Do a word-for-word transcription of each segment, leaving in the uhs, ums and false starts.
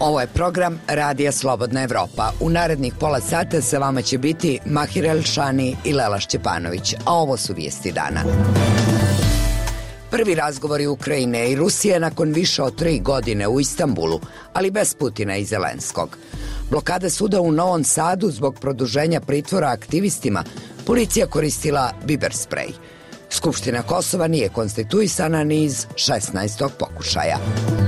Ovo je program Radija Slobodna Evropa. U narednih pola sata sa vama će biti Mahir Elšani i Lela Šćepanović, a ovo su vijesti dana. Prvi razgovori Ukrajine i Rusije nakon više od tri godine u Istanbulu, ali bez Putina i Zelenskog. Blokada suda u Novom Sadu zbog produženja pritvora aktivistima, policija koristila biber sprej. Skupština Kosova nije konstituisana ni iz šesnaestog pokušaja.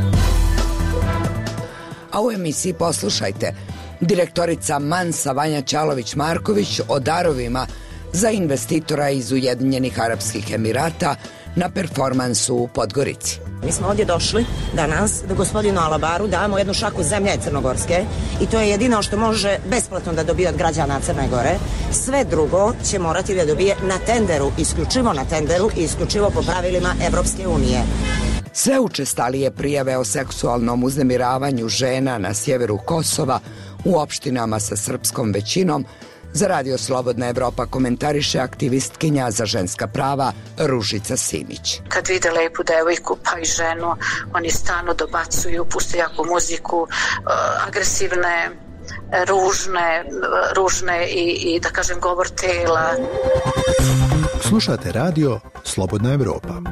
A u emisiji poslušajte, direktorica Mansa Vanja Ćalović-Marković o darovima za investitora iz Ujedinjenih Arapskih Emirata na performansu u Podgorici. Mi smo ovdje došli danas da gospodinu Alabaru damo jednu šaku zemlje crnogorske i to je jedino što može besplatno da dobije od građana Crne Gore. Sve drugo će morati da dobije na tenderu, isključivo na tenderu i isključivo po pravilima Evropske unije. Sve učestalije prijave o seksualnom uznemiravanju žena na sjeveru Kosova u opštinama sa srpskom većinom za Radio Slobodna Evropa komentariše aktivistkinja za ženska prava Ružica Simić. Kad vide lepu devojku pa i ženu, oni stalno dobacuju, puste jaku muziku, agresivne, ružne, ružne i, i da kažem govor tela. Slušate Radio Slobodna Evropa.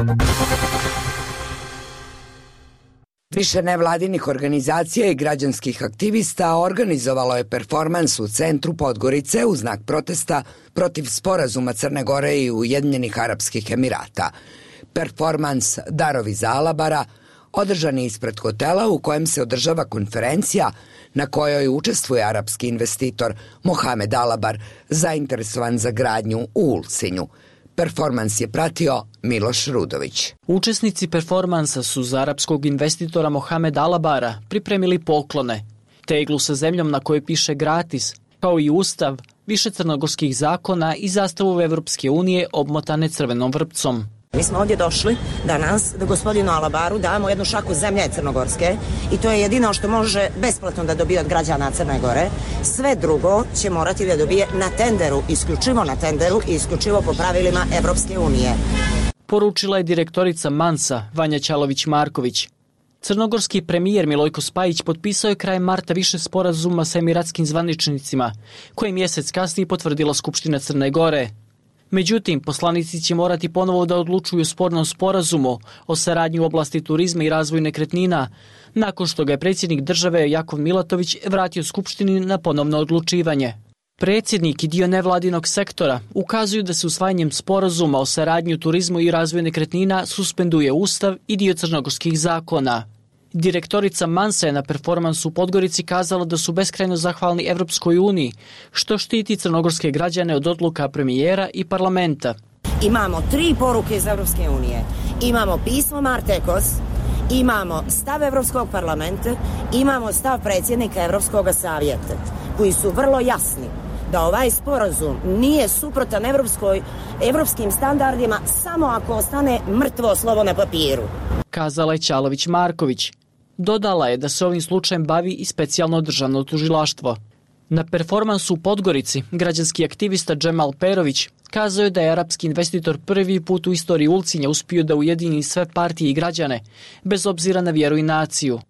Više nevladinih organizacija i građanskih aktivista organizovalo je performans u centru Podgorice u znak protesta protiv sporazuma Crne Gore i Ujedinjenih Arapskih Emirata. Performans Darovi za Alabara održan je ispred hotela u kojem se održava konferencija na kojoj učestvuje arapski investitor Mohamed Alabar, zainteresovan za gradnju u Ulcinju. Performans je pratio Miloš Rudović. Učesnici performansa su za arapskog investitora Mohamed Alabara pripremili poklone, teglu sa zemljom na kojoj piše gratis, kao i ustav, više crnogorskih zakona i zastavu Evropske unije obmotane crvenom vrpcom. Mi smo ovdje došli danas da gospodinu Alabaru damo jednu šaku zemlje crnogorske i to je jedino što može besplatno da dobije od građana Crne Gore. Sve drugo će morati da dobije na tenderu, isključivo na tenderu i isključivo po pravilima Evropske unije. Poručila je direktorica Mansa Vanja Ćalović-Marković. Crnogorski premijer Milojko Spajić potpisao je krajem marta više sporazuma sa emiratskim zvaničnicima, koji mjesec kasnije potvrdila Skupština Crne Gore. Međutim, poslanici će morati ponovo da odlučuju o spornom sporazumu o saradnji u oblasti turizma i razvoju nekretnina, nakon što ga je predsjednik države Jakov Milatović vratio Skupštini na ponovno odlučivanje. Predsjednik i dio nevladinog sektora ukazuju da se usvajanjem sporazuma o saradnji u turizmu i razvoju nekretnina suspenduje ustav i dio crnogorskih zakona. Direktorica Mansa je na performansu u Podgorici kazala da su beskrajno zahvalni Evropskoj uniji, što štiti crnogorske građane od odluka premijera i parlamenta. Imamo tri poruke iz Evropske unije. Imamo pismo Martekos, imamo stav Evropskog parlamenta, imamo stav predsjednika Evropskog savjeta, koji su vrlo jasni da ovaj sporazum nije suprotan evropskoj, evropskim standardima samo ako ostane mrtvo slovo na papiru. Kazala je Ćalović-Marković. Dodala je da se ovim slučajem bavi i specijalno državno tužilaštvo. Na performansu u Podgorici građanski aktivista Džemal Perović kazao je da je arapski investitor prvi put u istoriji Ulcinja uspio da ujedini sve partije i građane, bez obzira na vjeru i naciju.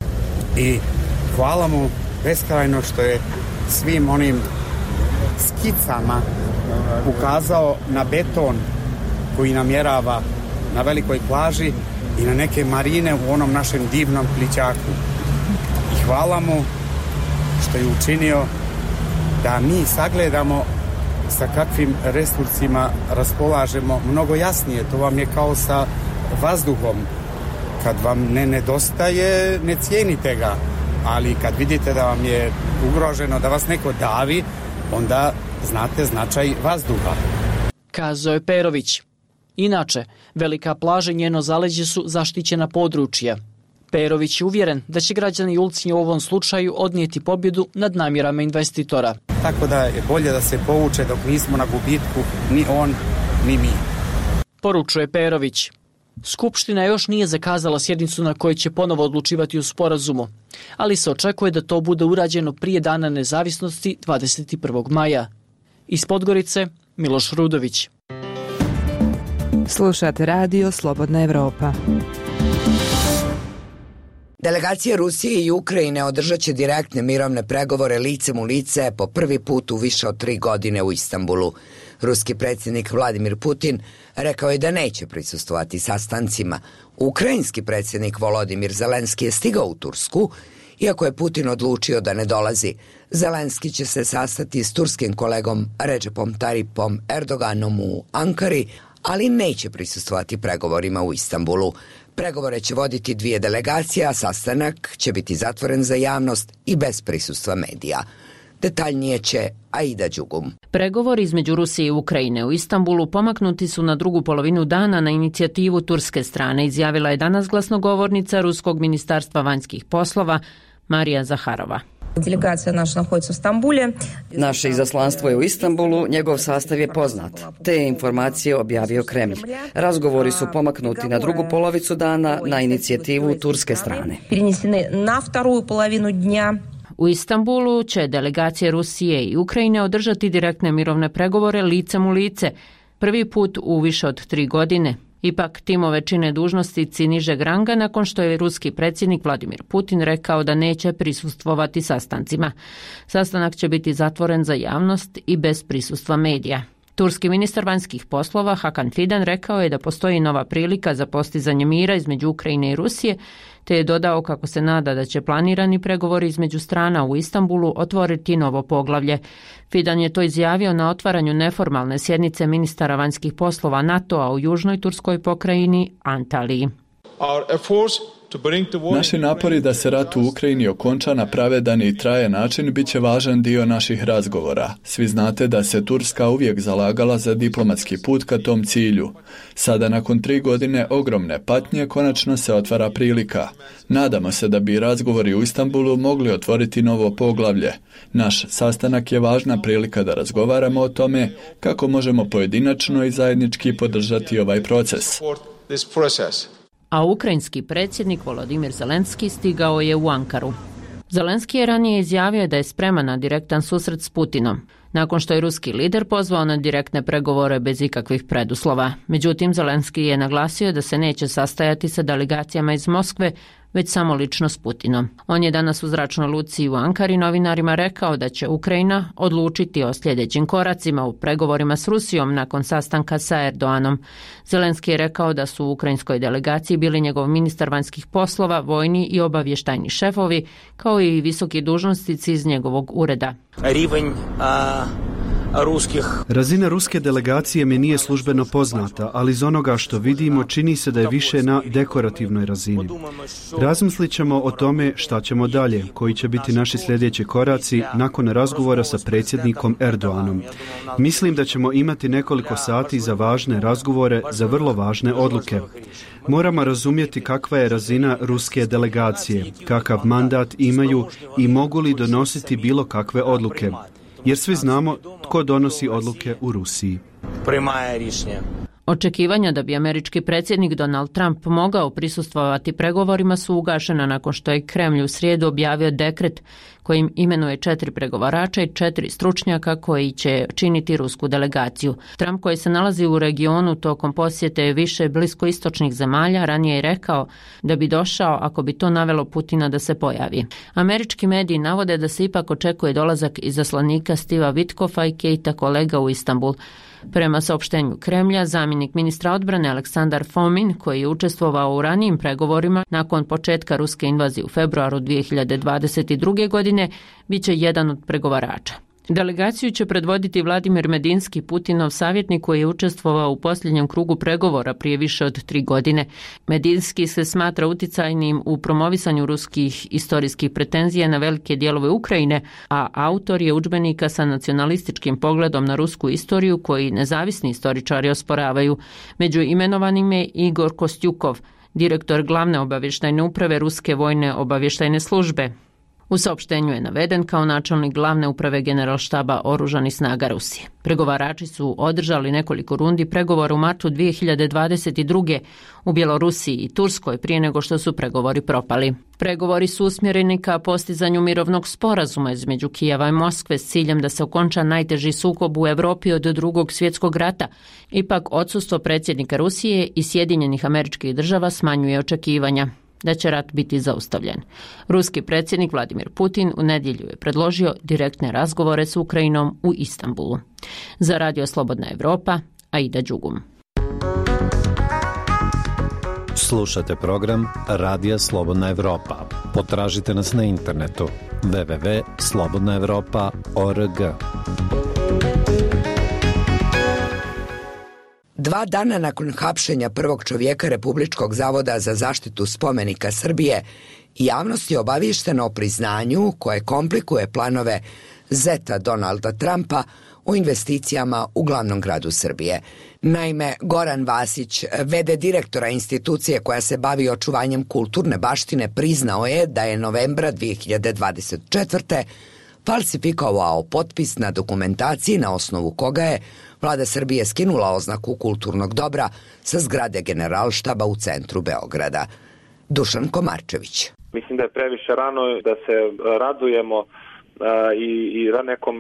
I hvala mu beskrajno što je svim onim skicama ukazao na beton koji namjerava na velikoj plaži i na neke marine u onom našem divnom plićaku. I hvala mu što je učinio da mi sagledamo sa kakvim resursima raspolažemo mnogo jasnije. To vam je kao sa vazduhom. Kad vam ne nedostaje, ne cijenite ga. Ali kad vidite da vam je ugroženo, da vas neko davi, onda znate značaj vazduha. Kazao je Perović. Inače, velika plaža i njeno zaleđe su zaštićena područja. Perović je uvjeren da će građani Ulcinja u ovom slučaju odnijeti pobjedu nad namjerama investitora. Tako da je bolje da se povuče dok nismo na gubitku, ni on, ni mi. Poručuje Perović. Skupština još nije zakazala sjednicu na kojoj će ponovo odlučivati o sporazumu, ali se očekuje da to bude urađeno prije Dana nezavisnosti dvadeset prvog maja. Iz Podgorice, Miloš Rudović. Slušate Radio Slobodna Evropa. Delegacije Rusije i Ukrajine održat će direktne mirovne pregovore licem u lice po prvi put u više od tri godine u Istanbulu. Ruski predsjednik Vladimir Putin rekao je da neće prisustvovati sastancima. Ukrajinski predsjednik Volodimir Zelenski je stigao u Tursku, iako je Putin odlučio da ne dolazi. Zelenski će se sastati s turskim kolegom Recepom Tayyipom Erdoganom u Ankari, ali neće prisustvovati pregovorima u Istanbulu. Pregovore će voditi dvije delegacije, a sastanak će biti zatvoren za javnost i bez prisustva medija. Detaljnije će Aida Đugum. Pregovori između Rusije i Ukrajine u Istanbulu pomaknuti su na drugu polovinu dana na inicijativu turske strane, izjavila je danas glasnogovornica Ruskog ministarstva vanjskih poslova Marija Zaharova. Delegacija naša naходится u Stambulje. Naše izaslanstvo je u Istanbulu, njegov sastav je poznat. Te je informacije objavio Kremlj. Razgovori su pomaknuti na drugu polovicu dana na inicijativu turske strane. Перенесены на вторую половину дня. U Istanbulu će delegacije Rusije i Ukrajine održati direktne mirovne pregovore licem u lice, prvi put u više od tri godine. Ipak timove čine dužnosnici nižeg ranga nakon što je ruski predsjednik Vladimir Putin rekao da neće prisustvovati sastancima. Sastanak će biti zatvoren za javnost i bez prisustva medija. Turski ministar vanjskih poslova Hakan Fidan rekao je da postoji nova prilika za postizanje mira između Ukrajine i Rusije, te je dodao kako se nada da će planirani pregovori između strana u Istanbulu otvoriti novo poglavlje. Fidan je to izjavio na otvaranju neformalne sjednice ministara vanjskih poslova NATO-a u južnoj turskoj pokrajini Antaliji. Naši napori da se rat u Ukrajini okonča na pravedan i trajan način bit će važan dio naših razgovora. Svi znate da se Turska uvijek zalagala za diplomatski put ka tom cilju. Sada, nakon tri godine ogromne patnje, konačno se otvara prilika. Nadamo se da bi razgovori u Istanbulu mogli otvoriti novo poglavlje. Naš sastanak je važna prilika da razgovaramo o tome kako možemo pojedinačno i zajednički podržati ovaj proces. A ukrajinski predsjednik Volodimir Zelenski stigao je u Ankaru. Zelenski je ranije izjavio da je spreman na direktan susret s Putinom, nakon što je ruski lider pozvao na direktne pregovore bez ikakvih preduslova. Međutim, Zelenski je naglasio da se neće sastajati sa delegacijama iz Moskve, već samo lično s Putinom. On je danas u zračnoj luci u Ankari novinarima rekao da će Ukrajina odlučiti o sljedećim koracima u pregovorima s Rusijom nakon sastanka sa Erdoganom. Zelenski je rekao da su u ukrajinskoj delegaciji bili njegov ministar vanjskih poslova, vojni i obavještajni šefovi, kao i visoki dužnosnici iz njegovog ureda. Rivanj, a... Ruskih. Razina ruske delegacije mi nije službeno poznata, ali iz onoga što vidimo čini se da je više na dekorativnoj razini. Razmislit ćemo o tome šta ćemo dalje, koji će biti naši sljedeći koraci nakon razgovora sa predsjednikom Erdoganom. Mislim da ćemo imati nekoliko sati za važne razgovore, za vrlo važne odluke. Moramo razumjeti kakva je razina ruske delegacije, kakav mandat imaju i mogu li donositi bilo kakve odluke. Jer svi znamo tko donosi odluke u Rusiji. Očekivanja da bi američki predsjednik Donald Trump mogao prisustvovati pregovorima su ugašena nakon što je Kremlj u srijedu objavio dekret kojim imenuje četiri pregovarača i četiri stručnjaka koji će činiti rusku delegaciju. Trump, koji se nalazi u regionu tokom posjete više bliskoistočnih zemalja, ranije je rekao da bi došao ako bi to navelo Putina da se pojavi. Američki mediji navode da se ipak očekuje dolazak izaslanika Steva Witkoffa i Kejta Kolega u Istanbul. Prema saopštenju Kremlja, zamjenik ministra odbrane Aleksandar Fomin, koji je učestvovao u ranijim pregovorima nakon početka ruske invazije u februaru dvije hiljade dvadeset druge. godine, bit će jedan od pregovarača. Delegaciju će predvoditi Vladimir Medinski, Putinov savjetnik koji je učestvovao u posljednjem krugu pregovora prije više od tri godine. Medinski se smatra uticajnim u promovisanju ruskih istorijskih pretenzija na velike dijelove Ukrajine, a autor je udžbenika sa nacionalističkim pogledom na rusku istoriju koji nezavisni istoričari osporavaju. Među imenovanim je Igor Kostjukov, direktor glavne obavještajne uprave Ruske vojne obavještajne službe. U saopštenju je naveden kao načelnik glavne uprave Generalštaba oružanih snaga Rusije. Pregovarači su održali nekoliko rundi pregovora u martu dvije hiljade dvadeset druge. u Bjelorusiji i Turskoj prije nego što su pregovori propali. Pregovori su usmjereni ka postizanju mirovnog sporazuma između Kijeva i Moskve s ciljem da se okonča najteži sukob u Europi od drugog svjetskog rata. Ipak odsustvo predsjednika Rusije i Sjedinjenih Američkih Država smanjuje očekivanja. da će rat biti zaustavljen. Ruski predsjednik Vladimir Putin u nedjelju je predložio direktne razgovore s Ukrajinom u Istanbulu. Za Radio Slobodna Evropa, Aida Đugum. Slušate program Radija Slobodna Evropa. Potražite nas na internetu w w w tačka slobodna evropa tačka org. Dva dana nakon hapšenja prvog čovjeka Republičkog zavoda za zaštitu spomenika Srbije, javnost je obavještena o priznanju koje komplikuje planove zeta Donalda Trumpa o investicijama u glavnom gradu Srbije. Naime, Goran Vasić, v d direktora institucije koja se bavi očuvanjem kulturne baštine, priznao je da je novembra dvije hiljade dvadeset četvrte. falsifikovao potpis na dokumentaciji na osnovu koga je Vlada Srbije skinula oznaku kulturnog dobra sa zgrade Generalštaba u centru Beograda. Dušan Komarčević. Mislim da je previše rano da se radujemo i, i nekom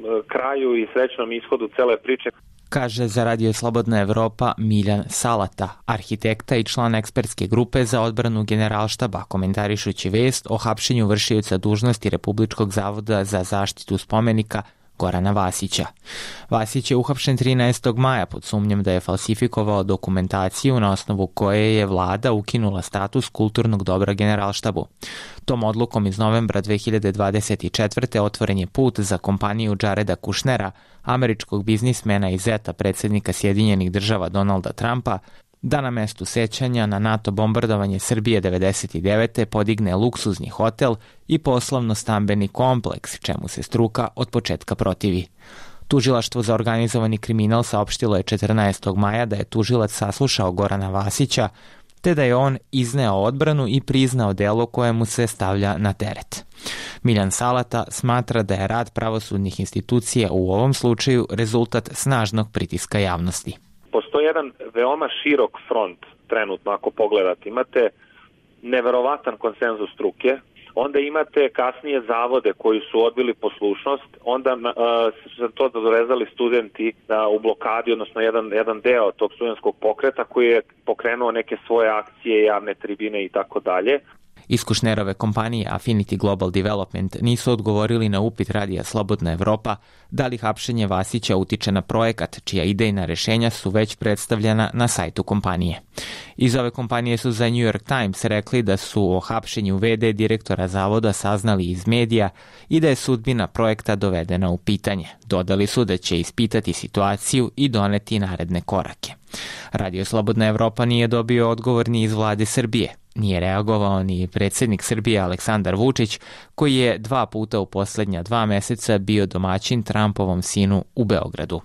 kraju i srećnom ishodu cele priče. Kaže za Radio Slobodna Evropa Miljan Salata, arhitekta i član ekspertske grupe za odbranu Generalštaba, komentarišući vest o hapšenju vršioca dužnosti Republičkog zavoda za zaštitu spomenika Gorana Vasića. Vasić je uhapšen trinaestog maja pod sumnjom da je falsifikovao dokumentaciju na osnovu koje je vlada ukinula status kulturnog dobra Generalštabu. Tom odlukom iz novembra dve hiljade dvadeset četvrte. otvoren je put za kompaniju Jareda Kushnera, američkog biznismena i zeta predsjednika Sjedinjenih država Donalda Trumpa, da na mestu sećanja na NATO bombardovanje Srbije devedeset devete. podigne luksuzni hotel i poslovno-stambeni kompleks, čemu se struka od početka protivi. Tužilaštvo za organizovani kriminal saopštilo je četrnaestog maja da je tužilac saslušao Gorana Vasića, te da je on izneo odbranu i priznao delo koje mu se stavlja na teret. Miljan Salata smatra da je rad pravosudnih institucija u ovom slučaju rezultat snažnog pritiska javnosti. Postoji jedan veoma širok front trenutno, ako pogledate. Imate neverovatan konsenzus struke, onda imate kasnije zavode koji su odbili poslušnost, onda uh, su se to dodorezali studenti uh, u blokadi, odnosno jedan, jedan deo tog studentskog pokreta koji je pokrenuo neke svoje akcije, javne tribine i tako dalje. Iz Kušnerove kompanije Affinity Global Development nisu odgovorili na upit Radija Slobodna Evropa da li hapšenje Vasića utiče na projekat, čija idejna rešenja su već predstavljena na sajtu kompanije. Iz ove kompanije su za New York Times rekli da su o hapšenju v d direktora zavoda saznali iz medija i da je sudbina projekta dovedena u pitanje. Dodali su da će ispitati situaciju i doneti naredne korake. Radio Slobodna Evropa nije dobio odgovor ni iz vlade Srbije. Nije reagovao ni predsjednik Srbije Aleksandar Vučić, koji je dva puta u posljednja dva meseca bio domaćin Trumpovom sinu u Beogradu.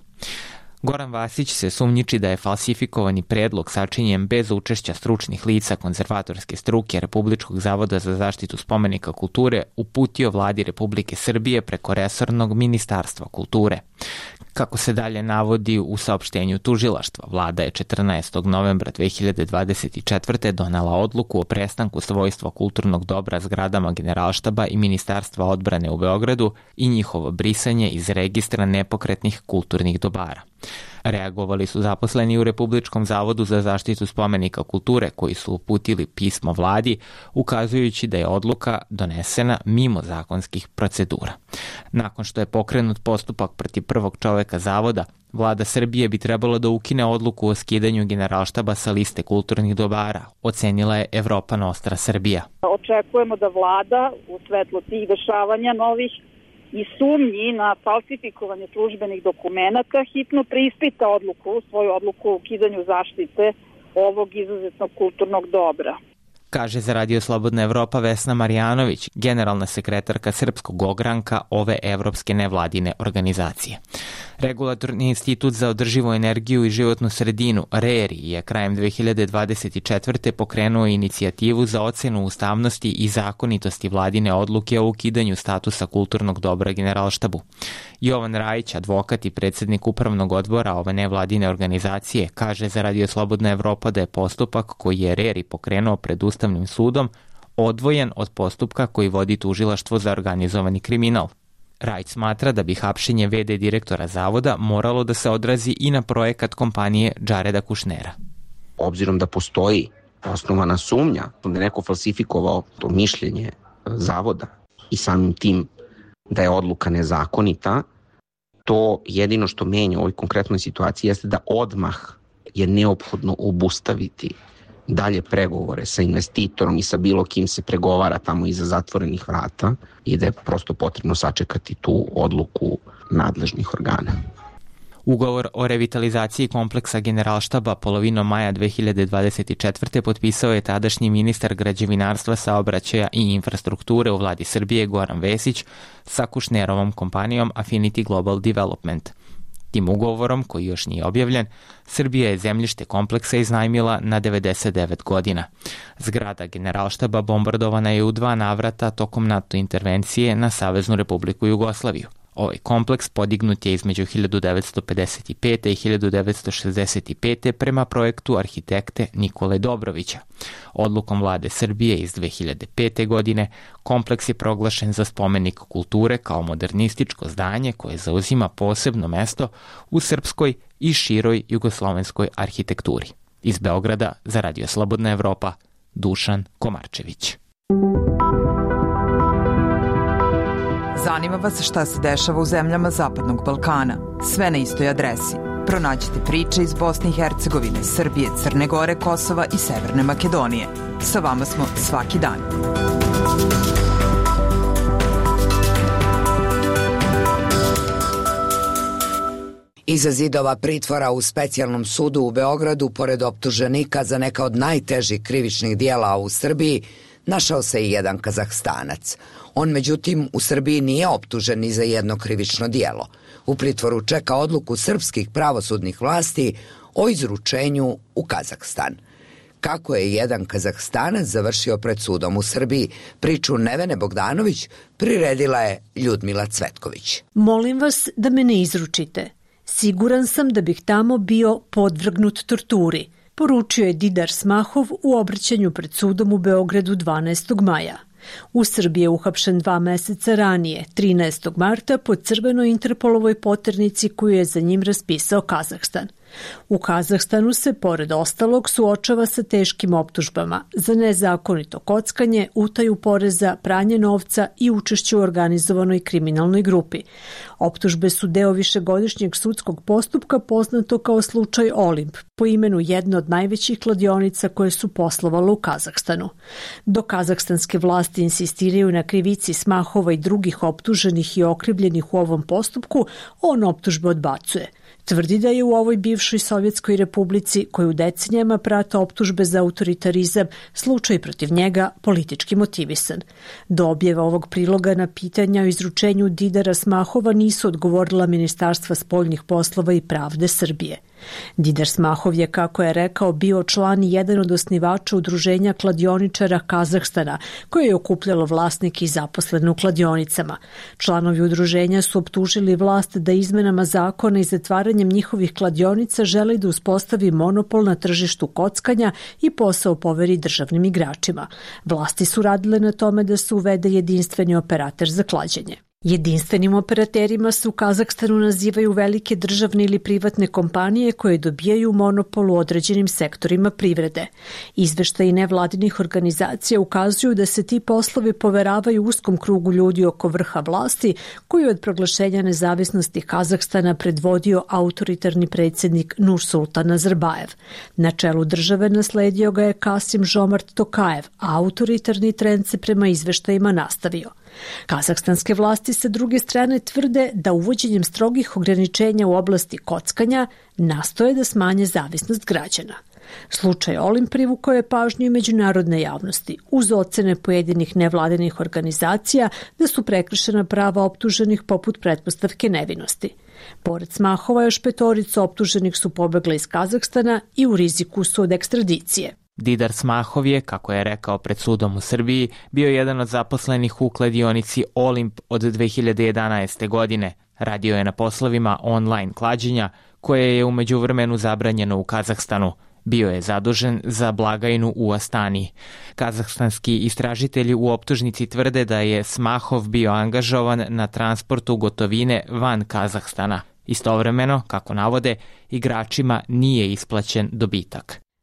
Goran Vasić se sumnjiči da je falsifikovani predlog sačinjen bez učešća stručnih lica konzervatorske struke Republičkog zavoda za zaštitu spomenika kulture uputio vladi Republike Srbije preko resornog ministarstva kulture. Kako se dalje navodi u saopštenju tužilaštva, vlada je četrnaestog novembra dve hiljade dvadeset četvrte. donela odluku o prestanku svojstva kulturnog dobra zgradama Generalštaba i Ministarstva odbrane u Beogradu i njihovo brisanje iz registra nepokretnih kulturnih dobara. Reagovali su zaposleni u Republičkom zavodu za zaštitu spomenika kulture koji su uputili pismo vladi ukazujući da je odluka donesena mimo zakonskih procedura. Nakon što je pokrenut postupak protiv prvog čoveka zavoda, Vlada Srbije bi trebalo da ukine odluku o skidanju Generalštaba sa liste kulturnih dobara, ocenila je Evropa Nostra Srbija. Očekujemo da vlada u svetlu tih dešavanja novih i sumnji na falsifikovanje službenih dokumenata hitno preispita odluku, svoju odluku o ukidanju zaštite ovog izuzetnog kulturnog dobra. Kaže za Radio Slobodna Evropa Vesna Marjanović, generalna sekretarka Srpskog ogranka ove evropske nevladine organizacije. Regulatorni institut za održivu energiju i životnu sredinu, R E R I, je krajem dve hiljade dvadeset četvrte. pokrenuo inicijativu za ocenu ustavnosti i zakonitosti vladine odluke o ukidanju statusa kulturnog dobra Generalštabu. Jovan Rajić, advokat i predsjednik upravnog odbora ove nevladine organizacije, kaže za Radio Slobodna Evropa da je postupak koji je R E R I pokrenuo pred Ustavnim sudom odvojen od postupka koji vodi tužilaštvo za organizovani kriminal. Rajić smatra da bi hapšenje v d direktora zavoda moralo da se odrazi i na projekat kompanije Jareda Kushnera. Obzirom da postoji osnovana sumnja da je neko falsifikovao to mišljenje zavoda i samim tim da je odluka nezakonita, to jedino što menja u ovoj konkretnoj situaciji jeste da odmah je neophodno obustaviti dalje pregovore sa investitorom i sa bilo kim se pregovara tamo iza zatvorenih vrata i da je prosto potrebno sačekati tu odluku nadležnih organa. Ugovor o revitalizaciji kompleksa Generalštaba polovinom maja dve hiljade dvadeset četvrte potpisao je tadašnji ministar građevinarstva, saobraćaja i infrastrukture u vladi Srbije Goran Vesić sa Kušnerovom kompanijom Affinity Global Development. Tim ugovorom, koji još nije objavljen, Srbija je zemljište kompleksa iznajmila na devedeset devet godina. Zgrada Generalštaba bombardovana je u dva navrata tokom NATO intervencije na Saveznu Republiku Jugoslaviju. Ovaj kompleks podignut je između hiljadu devetsto pedeset pete i hiljadu devetsto šezdeset pete prema projektu arhitekte Nikole Dobrovića. Odlukom vlade Srbije iz dve hiljade pete. godine kompleks je proglašen za spomenik kulture kao modernističko zdanje koje zauzima posebno mesto u srpskoj i široj jugoslovenskoj arhitekturi. Iz Beograda za Radio Slobodna Evropa, Dušan Komarčević. Zanima vas šta se dešava u zemljama Zapadnog Balkana? Sve na istoj adresi. Pronađite priče iz Bosne i Hercegovine, Srbije, Crne Gore, Kosova i Severne Makedonije. Sa vama smo svaki dan. Iza zidova pritvora u specijalnom sudu u Beogradu, pored optuženika za neka od najtežih krivičnih dijela u Srbiji, našao se i jedan Kazahstanac. On, međutim, u Srbiji nije optužen ni za jedno krivično dijelo. U pritvoru čeka odluku srpskih pravosudnih vlasti o izručenju u Kazahstan. Kako je jedan Kazahstanac završio pred sudom u Srbiji, priču Nevene Bogdanović priredila je Ljudmila Cvetković. Molim vas da me ne izručite. Siguran sam da bih tamo bio podvrgnut torturi, poručio je Didar Smahov u obraćanju pred sudom u Beogradu dvanaestog maja. U Srbiji je uhapšen dva meseca ranije, trinaestog marta, po crvenoj Interpolovoj poternici koju je za njim raspisao Kazahstan. U Kazahstanu se, pored ostalog, suočava sa teškim optužbama za nezakonito kockanje, utaju poreza, pranje novca i učešće u organizovanoj kriminalnoj grupi. Optužbe su deo višegodišnjeg sudskog postupka poznato kao slučaj Olimp, po imenu jedne od najvećih kladionica koje su poslovale u Kazahstanu. Dok kazahstanske vlasti insistiraju na krivici Smahova i drugih optuženih i okrivljenih u ovom postupku, on optužbe odbacuje. Tvrdi da je u ovoj bivšoj Sovjetskoj republici, koju decenijama prate optužbe za autoritarizam, slučaj protiv njega politički motivisan. Do objave ovog priloga na pitanja o izručenju Didara Smahova nisu odgovorila Ministarstva spoljnih poslova i pravde Srbije. Didar Smahov je, kako je rekao, bio član i jedan od osnivača udruženja kladioničara Kazahstana, koje je okupljalo vlasnike i zaposlene u kladionicama. Članovi udruženja su optužili vlast da izmenama zakona i zatvaranjem njihovih kladionica želi da uspostavi monopol na tržištu kockanja i posao poveri državnim igračima. Vlasti su radile na tome da se uvede jedinstveni operater za klađenje. Jedinstvenim operaterima se u Kazahstanu nazivaju velike državne ili privatne kompanije koje dobijaju monopol u određenim sektorima privrede. Izveštaji nevladinih organizacija ukazuju da se ti poslovi poveravaju uskom krugu ljudi oko vrha vlasti, koji od proglašenja nezavisnosti Kazahstana predvodio autoritarni predsjednik Nursultan Nazarbajev. Na čelu države nasledio ga je Kasim Žomart Tokajev, a autoritarni trend se prema izveštajima nastavio. Kazahstanske vlasti sa druge strane tvrde da uvođenjem strogih ograničenja u oblasti kockanja nastoje da smanje zavisnost građana. Slučaj Olimp privukao je pažnju i međunarodne javnosti, uz ocene pojedinih nevladinih organizacija da su prekršena prava optuženih poput pretpostavke nevinosti. Pored Smahova, još petorica optuženih su pobegla iz Kazahstana i u riziku su od ekstradicije. Didar Smahov je, kako je rekao pred sudom u Srbiji, bio jedan od zaposlenih u kladionici Olimp od dve hiljade jedanaeste. godine. Radio je na poslovima online klađenja, koje je u međuvremenu zabranjeno u Kazahstanu. Bio je zadužen za blagajnu u Astani. Kazahstanski istražitelji u optužnici tvrde da je Smahov bio angažovan na transportu gotovine van Kazahstana. Istovremeno, kako navode, igračima nije isplaćen dobitak.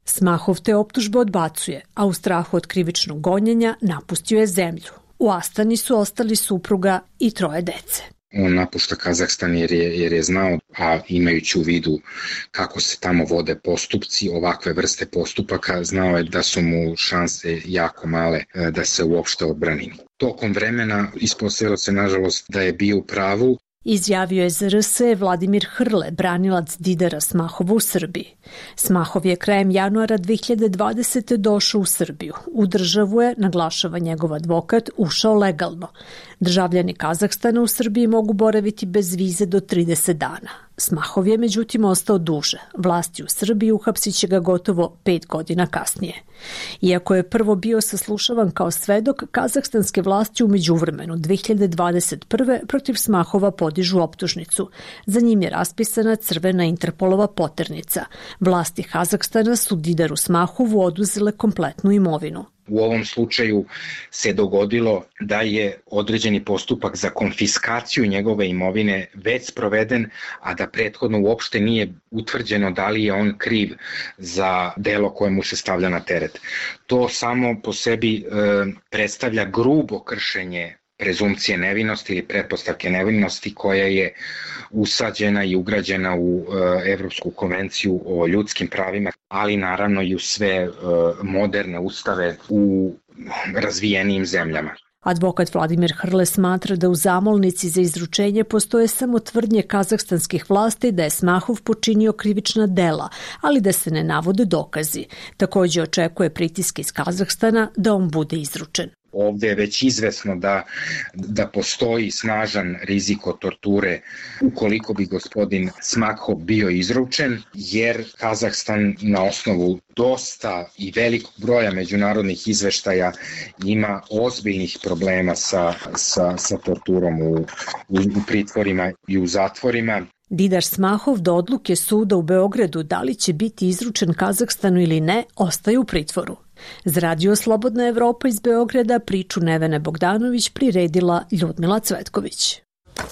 Smahov te optužbe odbacuje, a u strahu od krivičnog gonjenja napustio je zemlju. U Astani su ostali supruga i troje dece. On napušta Kazahstan jer je, jer je znao, a imajući u vidu kako se tamo vode postupci, ovakve vrste postupaka, znao je da su mu šanse jako male da se uopšte odbrani. Tokom vremena ispostavilo se nažalost da je bio u pravu. Izjavio je za R S Vladimir Hrle, branilac Didara Smahova u Srbiji. Smahov je krajem januara dve hiljade dvadesete. došao u Srbiju. U državu je, naglašava njegov advokat, ušao legalno. Državljani Kazahstana u Srbiji mogu boraviti bez vize do trideset dana. Smahov je međutim ostao duže. Vlasti u Srbiji uhapsit će ga gotovo pet godina kasnije. Iako je prvo bio saslušavan kao svedok, kazahstanske vlasti u međuvremenu dve hiljade dvadeset prve. protiv Smahova podižu optužnicu. Za njim je raspisana crvena Interpolova poternica. Vlasti Kazahstana su Didaru Smahovu oduzele kompletnu imovinu. U ovom slučaju se dogodilo da je određeni postupak za konfiskaciju njegove imovine već sproveden, a da prethodno uopšte nije utvrđeno da li je on kriv za delo koje mu se stavlja na teret. To samo po sebi e, predstavlja grubo kršenje prezumcije nevinosti ili pretpostavke nevinosti koja je usađena i ugrađena u e, Evropsku konvenciju o ljudskim pravima, ali naravno i u sve e, moderne ustave u razvijenijim zemljama. Advokat Vladimir Hrle smatra da u zamolnici za izručenje postoje samo tvrdnje kazahstanskih vlasti da je Smahov počinio krivična dela, ali da se ne navode dokazi. Također očekuje pritiske iz Kazahstana da on bude izručen. Ovde je već izvesno da, da postoji snažan rizik od torture ukoliko bi gospodin Smahov bio izručen, jer Kazahstan na osnovu dosta i velikog broja međunarodnih izveštaja ima ozbiljnih problema sa, sa, sa torturom u, u, u pritvorima i u zatvorima. Didar Smahov do odluke suda u Beogradu da li će biti izručen Kazahstanu ili ne, ostaje u pritvoru. Za Radio Slobodna Evropa iz Beograda priču Nevene Bogdanović priredila Ljudmila Cvetković.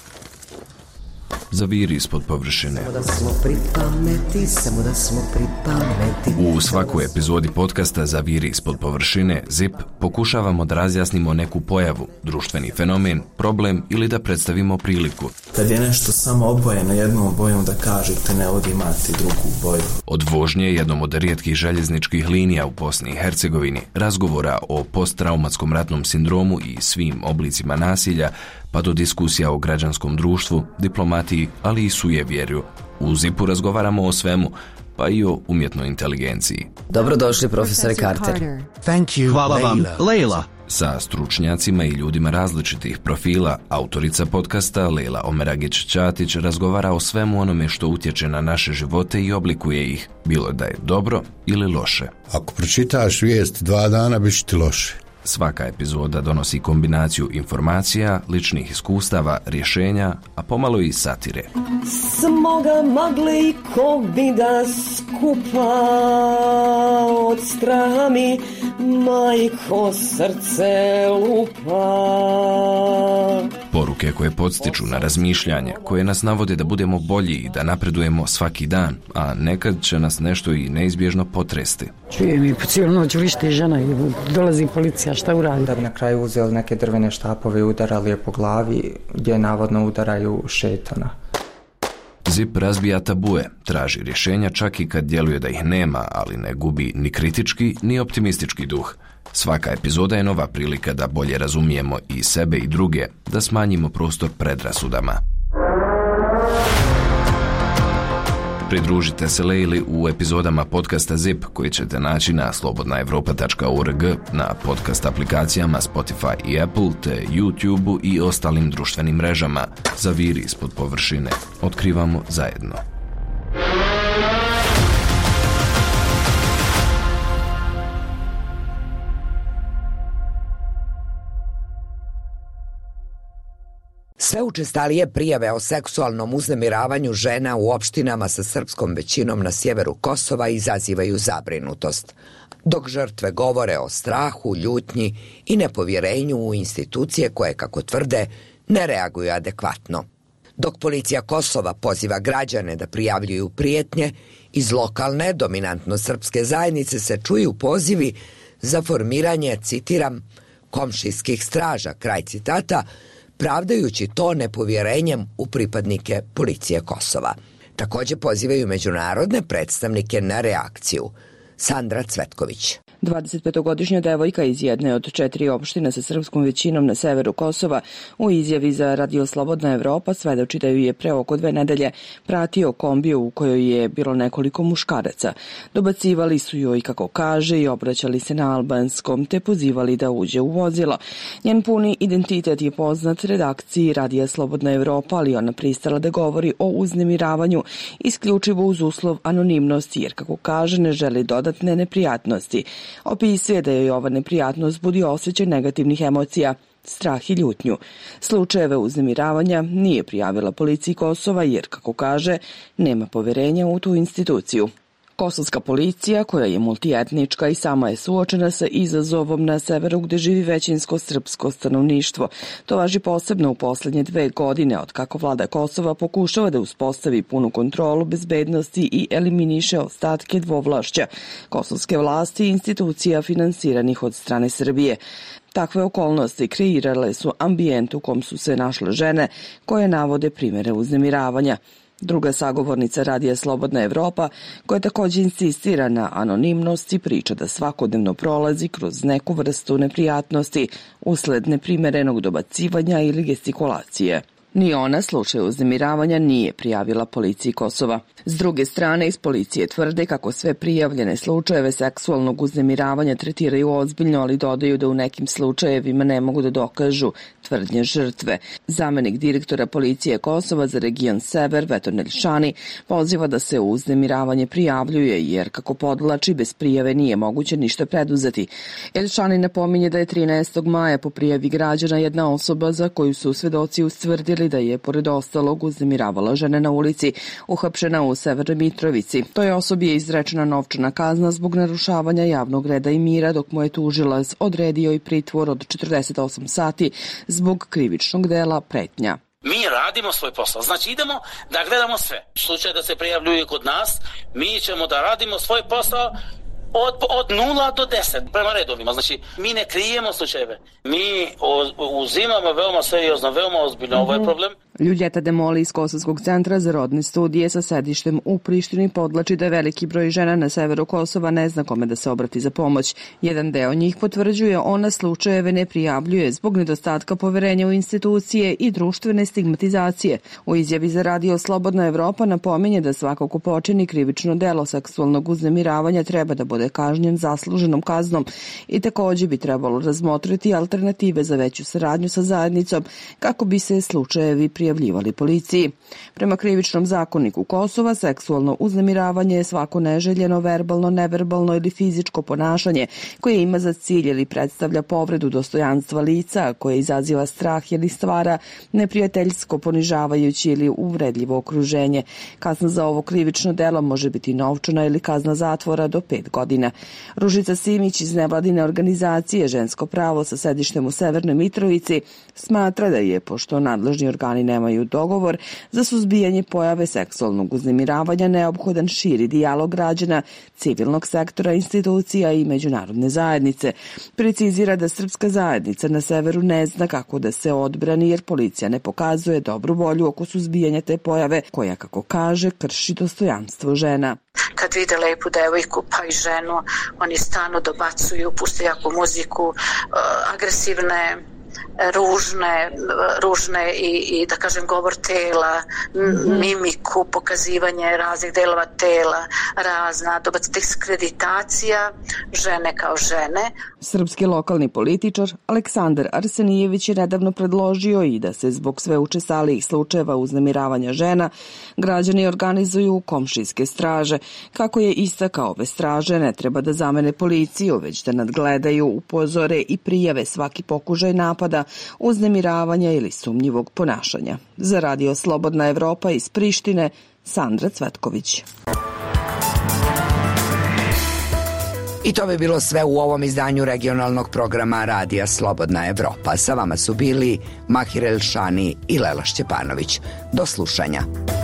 Zaviri ispod površine. Samo da smo pripameti, samo da smo pripameti. U svakoj epizodi podcasta Zaviri ispod površine Zip pokušavamo da razjasnimo neku pojavu, društveni fenomen, problem ili da predstavimo priliku. Kad je nešto samo obojeno jednom bojom da kažete ne ovdje imate drugu boju. Od vožnje jednom od rijetkih željezničkih linija u Bosni i Hercegovini, razgovora o posttraumatskom ratnom sindromu i svim oblicima nasilja, pa do diskusija o građanskom društvu, diplomatiji, ali i sujevjerju. U Zipu razgovaramo o svemu, pa i o umjetnoj inteligenciji. Dobrodošli, profesore Carter. Thank you, Hvala vam, Leila. Sa stručnjacima i ljudima različitih profila, autorica podcasta Leila Omeragić-Ćatić razgovara o svemu onome što utječe na naše živote i oblikuje ih, bilo da je dobro ili loše. Ako pročitaš vijest dva dana, bit će ti loše. Svaka epizoda donosi kombinaciju informacija, ličnih iskustava, rješenja, a pomalo i satire. Smoga magle i kovida skupa od straha mi majko srce lupa. Poruke koje podstiču na razmišljanje, koje nas navode da budemo bolji i da napredujemo svaki dan, a nekad će nas nešto i neizbježno potresti. Čujem i po cijelu noć vrište žena i dolazi policija, šta uradi? Da bi na kraju uzeli neke drvene štapove i udarali je po glavi, gdje navodno udaraju šetana. Zip razbija tabue, traži rješenja čak i kad djeluje da ih nema, ali ne gubi ni kritički ni optimistički duh. Svaka epizoda je nova prilika da bolje razumijemo i sebe i druge, da smanjimo prostor predrasudama. Pridružite se Leili u epizodama podcasta Zip koji ćete naći na slobodna evropa tačka org, na podcast aplikacijama Spotify i Apple, te YouTube i ostalim društvenim mrežama. Zaviri ispod površine. Otkrivamo zajedno. Sve učestalije prijave o seksualnom uznemiravanju žena u opštinama sa srpskom većinom na sjeveru Kosova izazivaju zabrinutost, dok žrtve govore o strahu, ljutnji i nepovjerenju u institucije koje, kako tvrde, ne reaguju adekvatno. Dok policija Kosova poziva građane da prijavljuju prijetnje, iz lokalne, dominantno srpske zajednice se čuju pozivi za formiranje, citiram, komšijskih straža, kraj citata, pravdajući to nepovjerenjem u pripadnike policije Kosova. Također pozivaju međunarodne predstavnike na reakciju. Sandra Cvetković. dvadesetpetogodišnja devojka iz jedne od četiri opštine sa srpskom većinom na severu Kosova u izjavi za Radio Slobodna Evropa svedoči da ju je pre oko dve nedelje pratio kombiju u kojoj je bilo nekoliko muškaraca. Dobacivali su joj, kako kaže, i obraćali se na albanskom, te pozivali da uđe u vozilo. Njen puni identitet je poznat redakciji Radija Slobodna Evropa, ali ona pristala da govori o uznemiravanju isključivo uz uslov anonimnosti, jer, kako kaže, ne želi dodatne neprijatnosti. Opisuje da joj ova neprijatnost budi osjećaj negativnih emocija, strah i ljutnju. Slučajeve uznemiravanja nije prijavila policiji Kosova jer, kako kaže, nema poverenja u tu instituciju. Kosovska policija, koja je multietnička i sama je suočena sa izazovom na severu gde živi većinsko srpsko stanovništvo. To važi posebno u poslednje dve godine od kako vlada Kosova pokušava da uspostavi punu kontrolu bezbednosti i eliminiše ostatke dvovlašća kosovske vlasti i institucija finansiranih od strane Srbije. Takve okolnosti kreirale su ambijent u kom su se našle žene koje navode primere uznemiravanja. Druga sagovornica Radija Slobodna Evropa, koja također insistira na anonimnosti, priča da svakodnevno prolazi kroz neku vrstu neprijatnosti usled neprimerenog dobacivanja ili gestikulacije. Ni ona slučaj uznemiravanja nije prijavila policiji Kosova. S druge strane, iz policije tvrde kako sve prijavljene slučajeve seksualnog uznemiravanja tretiraju ozbiljno, ali dodaju da u nekim slučajevima ne mogu da dokažu tvrdnje žrtve. Zamenik direktora policije Kosova za region Sever, Veton Elšani, poziva da se uznemiravanje prijavljuje, jer, kako podlači, bez prijave nije moguće ništa preduzeti. Elšani napominje da je trinaestog maja po prijavi građana jedna osoba za koju su svedoci ustvrdili da je, pored ostalog, uznemiravala žene na ulici, uhapšena u Severnoj Mitrovici. Toj osobi je izrečena novčana kazna zbog narušavanja javnog reda i mira, dok mu je tužilac odredio i pritvor od četrdeset osam sati zbog krivičnog dela pretnja. Mi radimo svoj posao, znači idemo da gledamo sve. U slučaju da se prijavljuje kod nas, mi ćemo da radimo svoj posao Od, od nula do deset, prema redovima. Znači, mi ne krijemo slučajeve. Mi o, uzimamo veoma seriozno, veoma ozbiljno mm-hmm. ovaj problem. Ljuljeta Demoli iz Kosovskog centra za rodne studije sa sedištem u Prištini podlači da veliki broj žena na severu Kosova ne zna kome da se obrati za pomoć. Jedan deo njih potvrđuje ona slučajeve ne prijavljuje zbog nedostatka poverenja u institucije i društvene stigmatizacije. U izjavi za Radio Slobodna Evropa napominje da svako ko počini krivično delo seksualnog uznemiravanja treba da bude kažnjen zasluženom kaznom i također bi trebalo razmotriti alternative za veću saradnju sa zajednicom kako bi se slučajevi prijavljivali policiji. Prema krivičnom zakoniku Kosova, seksualno uznemiravanje je svako neželjeno, verbalno, neverbalno ili fizičko ponašanje koje ima za cilj ili predstavlja povredu dostojanstva lica, koje izaziva strah ili stvara neprijateljsko, ponižavajući ili uvredljivo okruženje. Kazna za ovo krivično delo može biti novčana ili kazna zatvora do pet godina. Ružica Simić iz nevladine organizacije Žensko pravo sa sedištem u Severnoj Mitrovici smatra da je, pošto nadležni organi nemaju dogovor za suzbijanje pojave seksualnog uznemiravanja, neophodan širi dijalog građana, civilnog sektora, institucija i međunarodne zajednice. Precizira da srpska zajednica na severu ne zna kako da se odbrani jer policija ne pokazuje dobru volju oko suzbijanja te pojave koja, kako kaže, krši dostojanstvo žena. Kad vide lepu devojku pa i ženu, oni stalno dobacuju, puste jaku muziku, agresivne, ružne, ružne i, i da kažem govor tela, mm-hmm. mimiku, pokazivanje raznih delova tela, razna dobac diskreditacija žene kao žene. Srpski lokalni političar Aleksandar Arsenijević je nedavno predložio i da se zbog sve učestalijih slučajeva uznemiravanja žena građani organizuju komšijske straže. Kako je istakao, ove straže ne treba da zamene policiju, već da nadgledaju, upozore i prijave svaki pokušaj napada, uznemiravanja ili sumnjivog ponašanja. Za Radio Slobodna Evropa iz Prištine, Sandra Cvetković. I to bi bilo sve u ovom izdanju regionalnog programa Radija Slobodna Evropa. Sa vama su bili Mahir Elšani i Lela Šćepanović. Do slušanja.